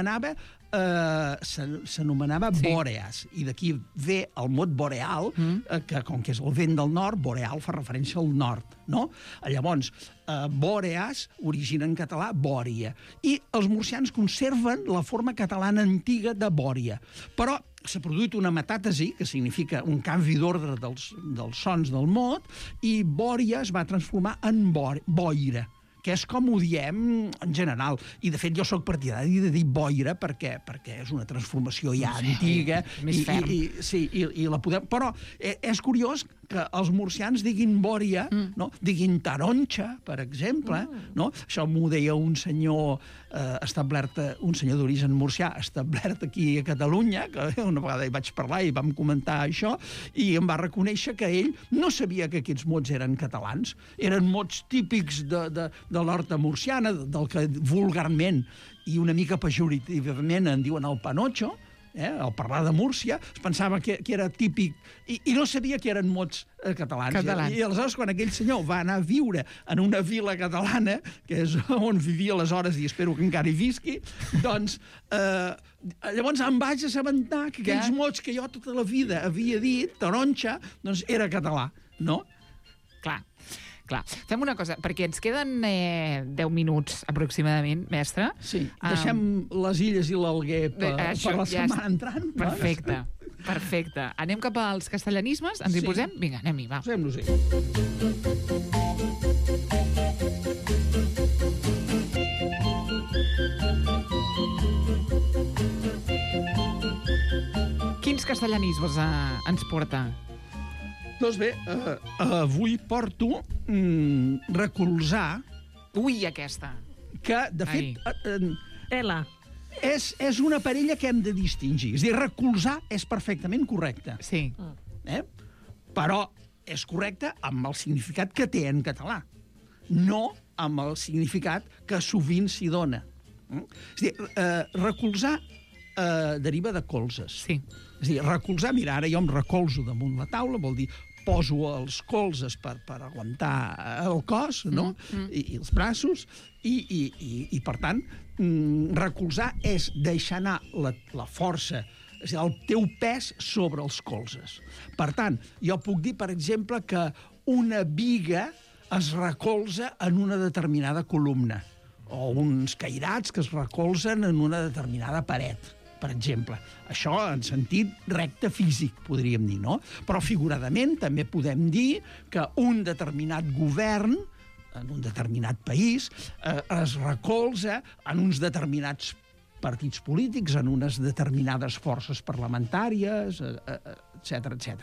s'anomenava bòreas, i d'aquí ve el mot boreal, que com que és el vent del nord, boreal fa referència al nord, no? Llavors, bòreas origina en català bòria, i els murcians conserven la forma catalana antiga de bòria, però s'ha produït una metàtesi, que significa un canvi d'ordre dels sons del mot, i bòria es va transformar en boira, que és com ho diem en general. I, de fet, jo sóc partidari de dir boira perquè és una transformació ja antiga. Més ferm. I la podem... Però és curiós que els murcians diguin bòria, diguin taronxa, per exemple. Això m'ho deia un senyor establert, un senyor d'origen murcià establert aquí a Catalunya, que una vegada hi vaig parlar i vam comentar això, i em va reconèixer que ell no sabia que aquests mots eren catalans. Eren mots típics de l'horta murciana, del que vulgarment i una mica pejorativament en diuen el panotxo, al parlar de Múrcia, es pensava que era típic, i no sabia que eren mots catalans. I aleshores, quan aquell senyor va anar a viure en una vila catalana, que és on vivia aleshores, i espero que encara hi visqui, doncs llavors em vaig assabentar que aquells mots que jo tota la vida havia dit, taronxa, doncs era català, no? Clar. Fem una cosa, perquè ens queden 10 minuts aproximadament, mestre. Sí, deixem les Illes i l'Alguer per la setmana entrant. Perfecte. Anem cap als castellanismes? Ens hi posem? Vinga, anem-hi, va. Posem-nos-hi. Quins castellanismes ens porta? Doncs bé, avui porto recolzar... Ui, aquesta! Que, de fet... Tela. És una parella que hem de distingir. És a dir, recolzar és perfectament correcte. Sí. Però és correcte amb el significat que té en català, no amb el significat que sovint s'hi dona. És a dir, recolzar deriva de colzes. Sí. És a dir, recolzar, mira, ara jo em recolzo damunt la taula, vol dir poso els colzes per aguantar el cos, no? I els braços, i per tant, recolzar és deixar anar la força, és a dir, el teu pes sobre els colzes. Per tant, jo puc dir, per exemple, que una biga es recolza en una determinada columna, o uns cairats que es recolzen en una determinada paret, per exemple. Això en sentit recte físic, podríem dir, no? Però figuradament també podem dir que un determinat govern, en un determinat país, es recolza en uns determinats partits polítics, en unes determinades forces parlamentàries, etc.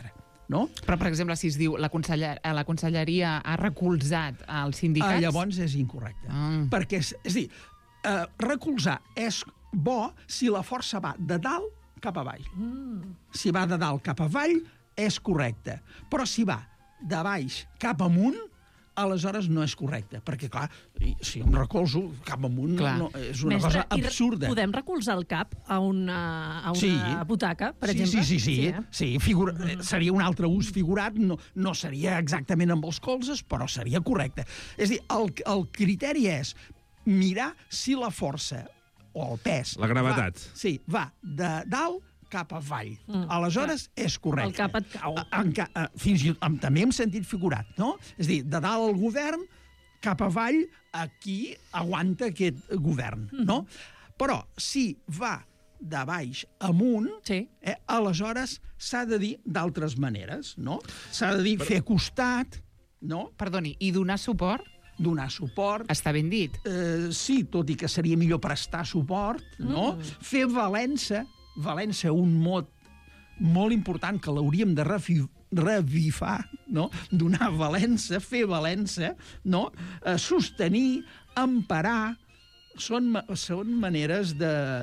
no? Però, per exemple, si es diu la conselleria ha recolzat els sindicats... Llavors és incorrecte. Perquè, és a dir, recolzar és bo si la força va de dalt cap avall. Si va de dalt cap avall, és correcte. Però si va de baix cap amunt, aleshores no és correcte. Perquè, clar, si em recolzo cap amunt, és una cosa absurda. Podem recolzar el cap a una butaca, per exemple? Sí. Seria un altre ús figurat, no seria exactament amb els colzes, però seria correcte. És a dir, el criteri és mirar si la força o el pes... La gravetat. Va de dalt cap avall. Aleshores, és correcte. El cap et cau. Fins i tot, també en sentit figurat, no? És a dir, de dalt al govern, cap avall, aquí aguanta aquest govern, no? Però si va de baix amunt, aleshores s'ha de dir d'altres maneres, no? S'ha de dir fer costat, no? Perdoni, i donar suport? Donar suport. Està ben dit. Sí, tot i que seria millor prestar suport, no? Fer valença, un mot molt important que l'hauríem de revifar, no? Donar valença, fer valença, no? Sostenir, emparar, són maneres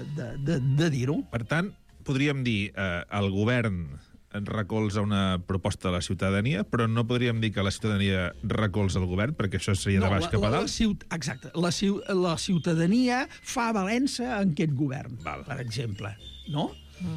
de dir-ho. Per tant, podríem dir el govern recolza una proposta de la ciutadania, però no podríem dir que la ciutadania recolza el govern, perquè això seria de baix cap a dalt? Exacte. La ciutadania fa valença en aquest govern, per exemple. No?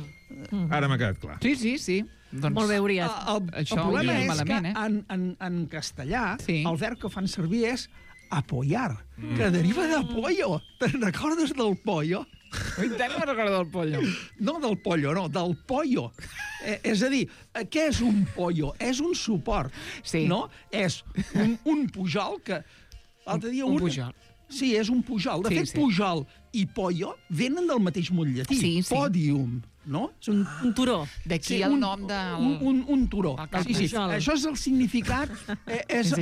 Ara m'ha quedat clar. Sí. Doncs molt bé, Uriat. El problema és que en castellà el verb que fan servir és apoyar, que deriva de pollo. Te'n recordes del pollo? I tant me'n recordo del pollo. No del pollo, no, del pollo. És a dir, què és un pollo? És un suport, no? És un pujol que... L'altre dia un pujol. Sí, és un pujol. De fet, pujol i pollo venen del mateix mot llatí. Podium, no? És un turó. D'aquí el nom del... Un turó. Sí. Això és el significat... És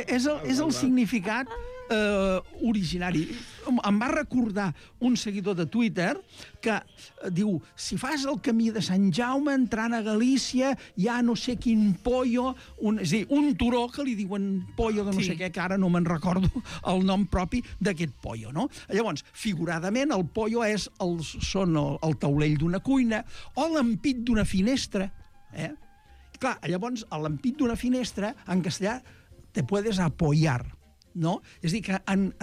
el significat originari. Em va recordar un seguidor de Twitter que diu, si fas el camí de Sant Jaume entrant a Galícia, hi ha no sé quin pollo, és a dir, un turó que li diuen pollo de no sé què, que ara no me'n recordo el nom propi d'aquest pollo, no? Llavors, figuradament, el pollo són el taulell d'una cuina o l'ampit d'una finestra. Clar, llavors, l'ampit d'una finestra, en castellà, te puedes apoyar, no? És a dir, que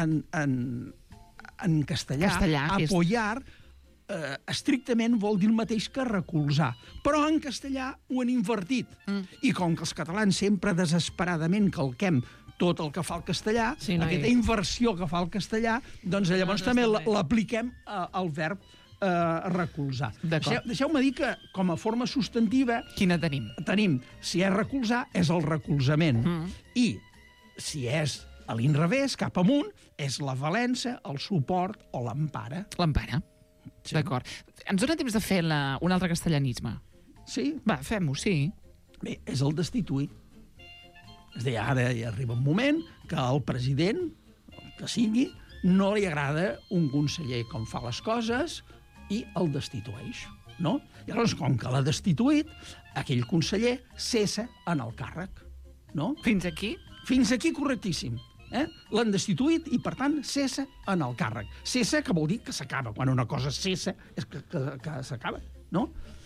en castellà apoyar estrictament vol dir el mateix que recolzar. Però en castellà ho han invertit. I com que els catalans sempre desesperadament calquem tot el que fa el castellà, aquesta inversió que fa el castellà, doncs llavors també l'apliquem al verb recolzar. Deixeu-me dir que, com a forma substantiva... Quina tenim? Tenim, si és recolzar, és el recolzament. I si és a l'inrevés, cap amunt, és la valença, el suport o l'empara. L'empara. D'acord. Ens dona temps de fer un altre castellanisme? Sí. Va, fem-ho, sí. Bé, és el destituir. És a dir, ara hi arriba un moment que el president, el que sigui, no li agrada un conseller com fa les coses i el destitueix, no? I llavors, com que l'ha destituït, aquell conseller cessa en el càrrec, no? Fins aquí? Fins aquí correctíssim. L'han destituït i, per tant, cessa en el càrrec. Cessa, que vol dir que s'acaba. Quan una cosa cessa, és que s'acaba, no?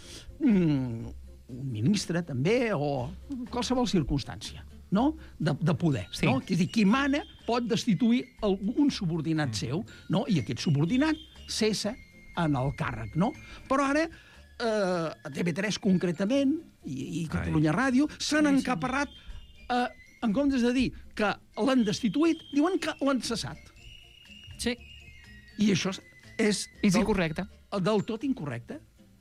Un ministre, també, o qualsevol circumstància, no? De poder, no? És a dir, qui mana pot destituir un subordinat seu, no? I aquest subordinat cessa en el càrrec, no? Però ara, a TV3 concretament, i Catalunya Ràdio, s'han encaparrat en comptes de dir que l'han destituït, diuen que l'han cessat. Sí. I això és... És incorrecte. Del tot incorrecte.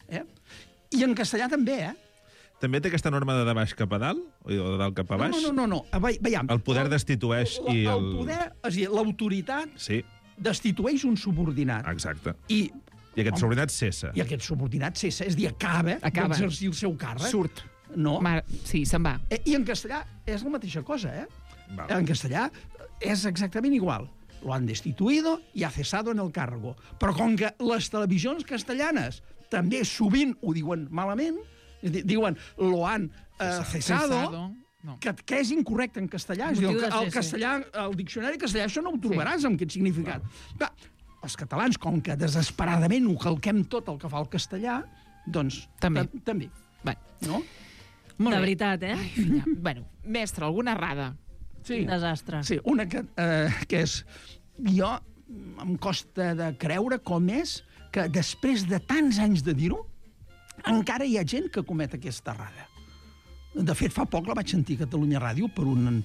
I en castellà també, També té aquesta norma de baix cap a dalt? O de dalt cap a baix? No. Veiem. El poder destitueix i el... El poder, és a dir, l'autoritat destitueix un subordinat. Exacte. I aquest subordinat cessa. I aquest subordinat cessa, és a dir, acaba d'exercir el seu càrrec. Surt. No. Sí, se'n va. I en castellà és la mateixa cosa, En castellà és exactament igual. Lo han destituido y ha cesado en el cargo. Però com que les televisions castellanes també sovint ho diuen malament, diuen lo han cesado, que és incorrecte en castellà. És a dir, el castellà, el diccionari castellà, això no ho trobaràs amb aquest significat. Clar, els catalans, com que desesperadament ho calquem tot el que fa el castellà, doncs també. No? De veritat, eh? Bueno, mestre, alguna errada? Sí. Desastre. Sí, una que és... Jo em costa de creure com és que després de tants anys de dir-ho, encara hi ha gent que comet aquesta errada. De fet, fa poc la vaig sentir a Catalunya Ràdio per un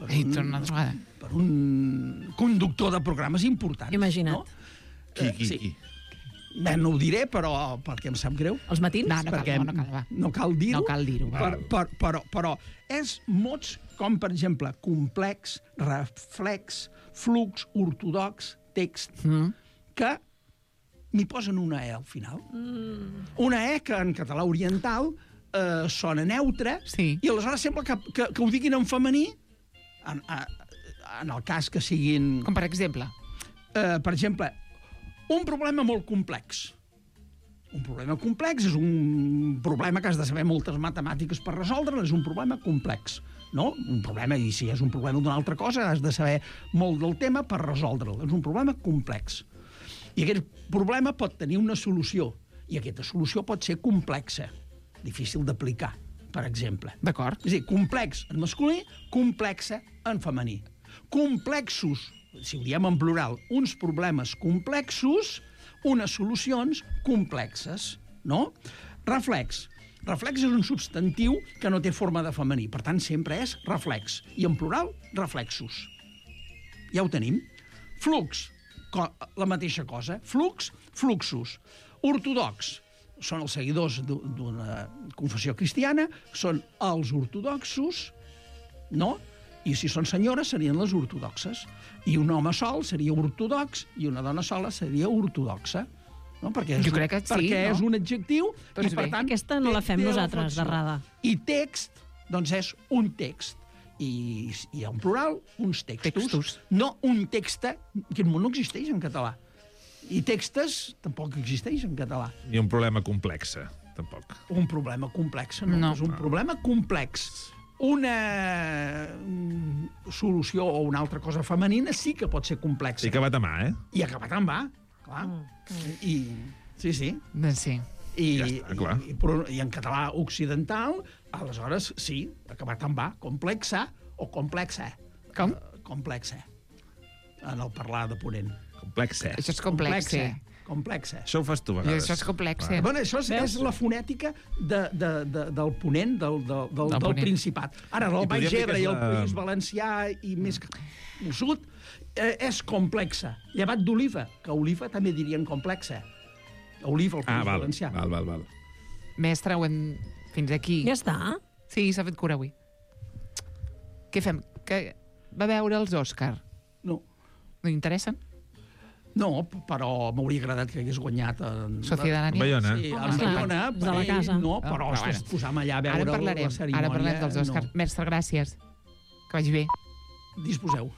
conductor de programes important. Imagina't. No? Qui? No ho diré, però perquè em sap greu. Els matins? No cal dir-ho. No cal dir-ho. Però és mots com, per exemple, complex, reflex, flux, ortodox, text, que m'hi posen una E al final. Una E que en català oriental sona neutre i aleshores sembla que ho diguin en femení en el cas que siguin... Com per exemple? Per exemple, un problema molt complex. Un problema complex és un problema que has de saber moltes matemàtiques per resoldre, és un problema complex. No? Un problema, i si és un problema d'una altra cosa, has de saber molt del tema per resoldre'l. És un problema complex. I aquest problema pot tenir una solució, i aquesta solució pot ser complexa, difícil d'aplicar, per exemple. D'acord. És a dir, complex en masculí, complexa en femení. Complexos, si ho diem en plural, uns problemes complexos, unes solucions complexes, no? Reflex. Reflex és un substantiu que no té forma de femení, per tant, sempre és reflex. I en plural, reflexos. Ja ho tenim. Flux, la mateixa cosa. Flux, fluxos. Ortodox, són els seguidors d'una confessió cristiana, són els ortodoxos, no? I si són senyores, serien les ortodoxes. I un home sol seria ortodox i una dona sola seria ortodoxa. No? Perquè jo crec que sí, és un adjectiu i, per tant, aquesta no la fem nosaltres, d'errada. I text, doncs és un text. I en plural, uns textos. No un text, que no existeix en català. I textes tampoc existeix en català. Ni un problema complex, tampoc. Un problema complex, no. És un problema complex. Una solució o una altra cosa femenina sí que pot ser complexa. I acabat amb A, I acabat amb A, clar. Sí. Sí. I en català occidental, aleshores, sí, acabat amb A, complexa o complexa. Com? Complexa. En el parlar de Ponent. Complexa. Això és complexa. Complexa. Això ho fas tu a vegades. Això és complexa. Bueno, això és la fonètica del Ponent, del Principat. Ara, el Baix Ebre i el País Valencià i més al sud és complexa. Llevat d'oliva, que oliva també dirien complexa. Oliva al País Valencià. Val. Mestre, fins aquí. Ja està? Sí, s'ha fet cura avui. Què fem? Que va veure els Òscar? No. No interessen? No, però m'hauria agradat que hagués guanyat Sociedad Bayona. Sí, a Bayona, de la casa. No, però posar-me allà a veure la cerimònia. Ara parlem dels Òscar. Mestre, gràcies. Que vagi bé. Disposeu.